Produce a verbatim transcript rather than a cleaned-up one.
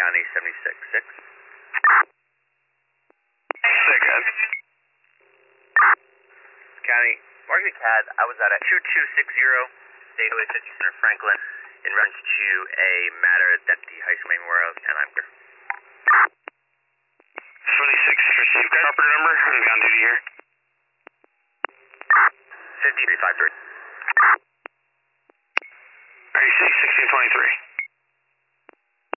County seventy-six six. Sick, guys. County, Market C A D, I was at a two two six zero, State Highway fifty Center Franklin, in reference to a matter that the high school memorial, and I'm here. seventy-six received. Carpenter number, who's on duty here? fifty-three five three. R E C sixteen twenty-three.